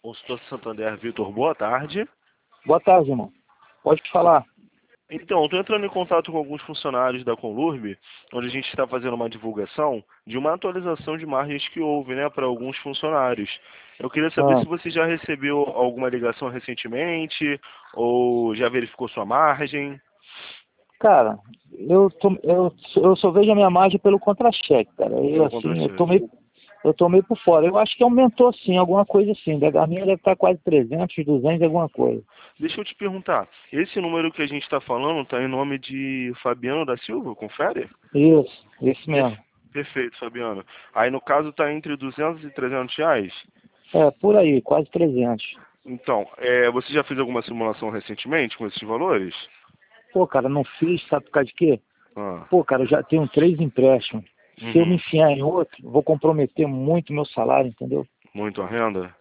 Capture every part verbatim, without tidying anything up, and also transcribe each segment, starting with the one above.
Consultor Santander, Vitor, boa tarde. Boa tarde, irmão. Pode falar. Então, estou entrando em contato com alguns funcionários da Conlurb, onde a gente está fazendo uma divulgação de uma atualização de margens que houve, né, para alguns funcionários. Eu queria saber Ah, se você já recebeu alguma ligação recentemente, ou já verificou sua margem. cara, eu, tô, eu, eu só vejo a minha margem pelo contra-cheque, cara. Eu, Pelo assim, eu contra-cheque. tomei, eu tomei por fora. Eu acho que aumentou, sim, alguma coisa assim. A minha deve estar quase trezentos, duzentos, alguma coisa. Deixa eu te perguntar, esse número que a gente está falando está em nome de Fabiano da Silva, confere? Isso, isso Per- mesmo. Perfeito, Fabiano. Aí no caso está entre duzentos e trezentos reais? É, por aí, quase trezentos. Então, é, você já fez alguma simulação recentemente com esses valores? Pô, cara, não fiz, sabe por causa de quê? Ah, Pô, cara, eu já tenho três empréstimos. Se eu me uhum. enfiar em outro, vou comprometer muito meu salário, entendeu? Muito a renda?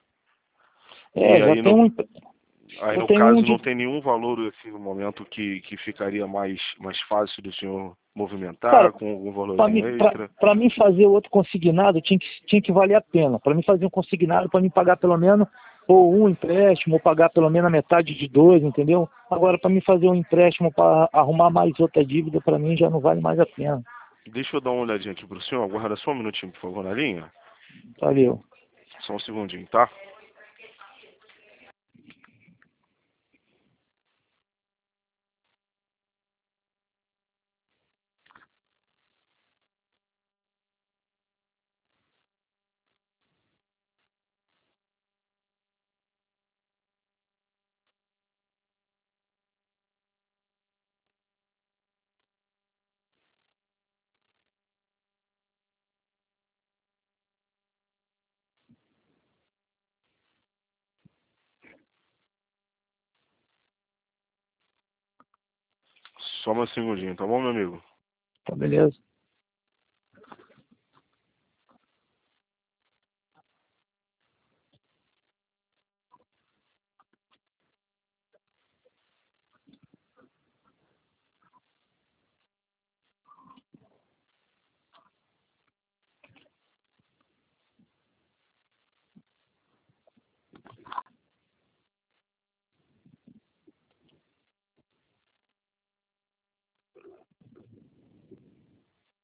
E É, já aí tenho no, um, aí eu no tenho um caso não de. tem nenhum valor assim no momento que, que ficaria mais, mais fácil do senhor Cara, movimentar com algum para valorzinho mim, pra, extra? pra mim fazer outro consignado tinha que, tinha que valer a pena. Para mim fazer um consignado, para mim pagar pelo menos ou um empréstimo, ou pagar pelo menos a metade de dois, entendeu? Agora, para mim fazer um empréstimo para arrumar mais outra dívida, para mim já não vale mais a pena. Deixa eu dar uma olhadinha aqui pro senhor, aguarda só um minutinho, por favor, na linha. Valeu. Só um segundinho, tá? Só mais um segundinho, tá bom, meu amigo? Tá beleza?